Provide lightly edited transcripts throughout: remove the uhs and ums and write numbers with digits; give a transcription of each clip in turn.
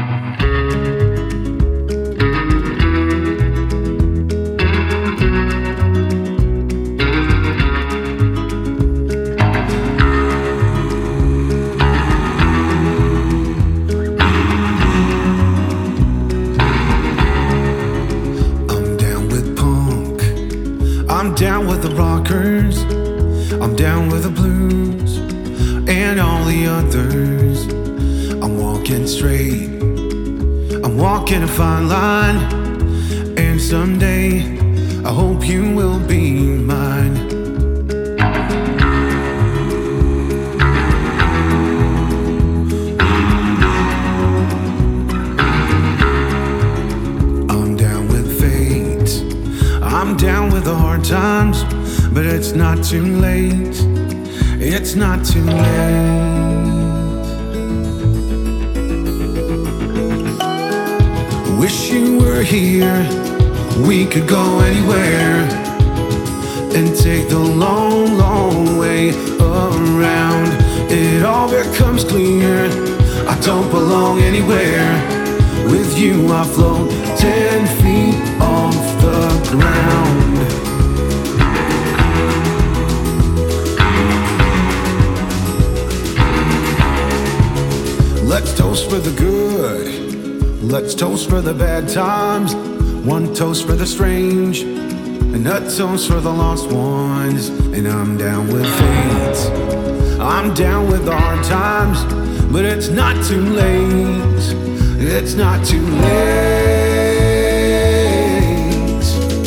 I'm down with the rockers, I'm down with the blues, and all the others. I'm walking straight, I'm walking a fine line, and someday I hope you will be mine. I'm down with the hard times, but it's not too late. It's not too late. Wish you were here, we could go anywhere and take the long, long way around. It all becomes clear, I don't belong anywhere. With you I float 10 feet off the ground. Let's toast for the good, let's toast for the bad times. One toast for the strange, and a toast for the lost ones. And I'm down with fate, I'm down with the hard times, but it's not too late. It's not too late.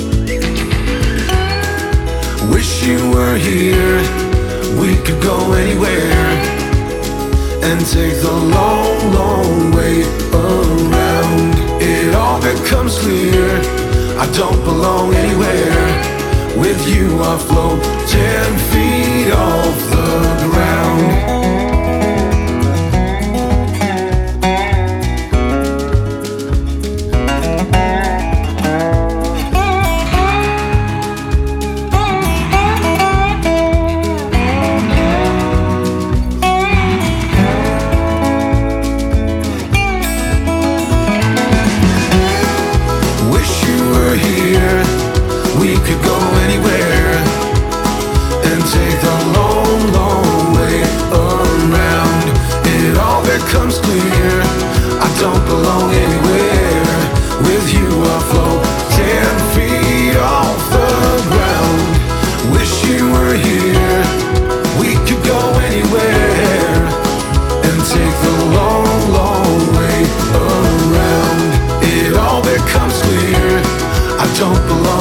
Wish you were here, we could go anywhere and take the long, long way around. It all becomes clear, I don't belong anywhere. With you I float 10 feet off the ground. We could go anywhere and take the long, long way around. It all becomes clear, I don't belong anywhere. With you I float 10 feet off the ground. Wish you were here, we could go anywhere and take the long, long way around. It all becomes clear, I don't belong